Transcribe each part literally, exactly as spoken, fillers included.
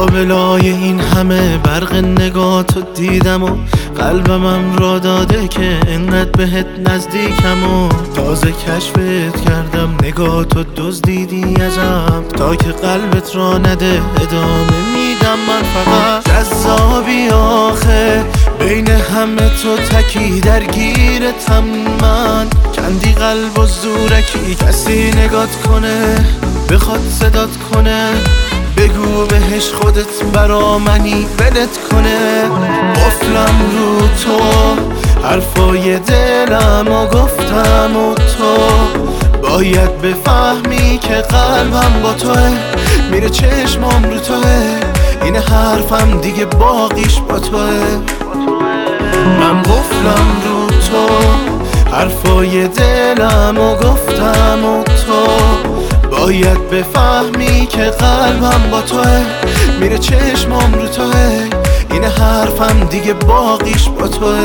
لابلای این همه برق نگاتو دیدم و قلبمم را داده که انقدر بهت نزدیکم و تازه کشفت کردم. نگاتو دزدیدی ازم تا که قلبت را نده ادامه میدم. من فقط جذابی آخه بین همه تو تکی درگیرتم. من کندی قلب و زورکی کسی نگات کنه بخواد صدات کنه بگو بهش خودت برا منی ولت کنه. قفلم رو تو حرفای دلم و گفتم و تو باید بفهمی که قلبم با توه میره چشمام رو توه این حرفم دیگه باقیش با توه. من قفلم رو تو حرفای دلم و گفتم و تو باید بفهمی که قلبم با توه میره چشمام رو توه این حرفم دیگه باقیش با توه.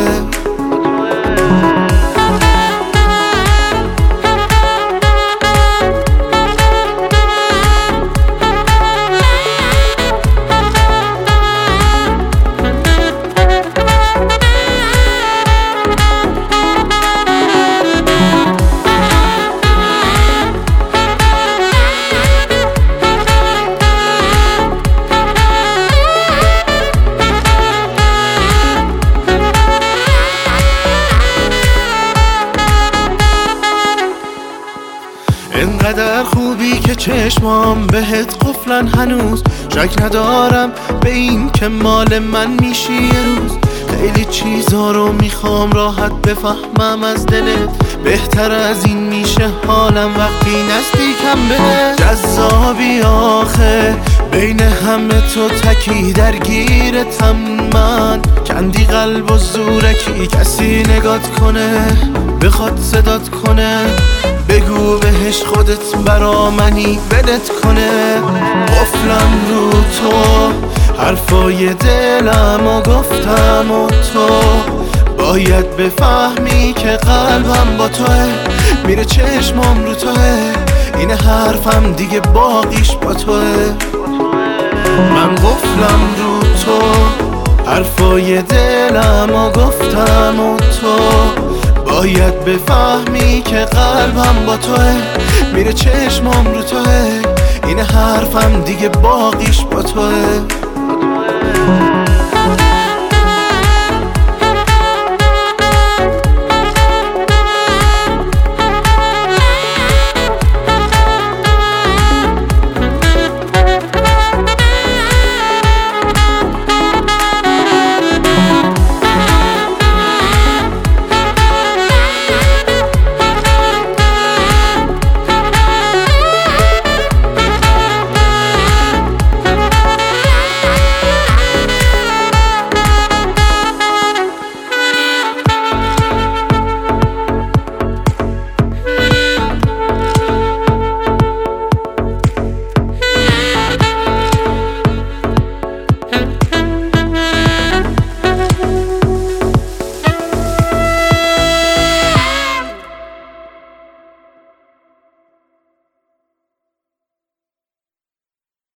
انقدر خوبی که چشمام بهت قفلن هنوز شک ندارم به این که مال من میشی یه روز. خیلی چیزا رو میخوام راحت بفهمم از دلت بهتر از این میشه حالم وقتی نزدیکم بهت. جذابی آخه بین همه تو تکی درگیرتم. من کندی قلب و زورکی کسی نگات کنه بخواد صدات کنه بگو بهش خودت برا منی ولت کنه. قفلم رو تو حرفای دلم و گفتم و تو باید بفهمی که قلبم با توه میره چشمام رو توه این حرفم دیگه باقیش با توه. من قفلم رو تو حرفای دلم و گفتم و تو باید بفهمی که قلبم با توه میره چشمام رو توه این حرفم دیگه باقیش با توه.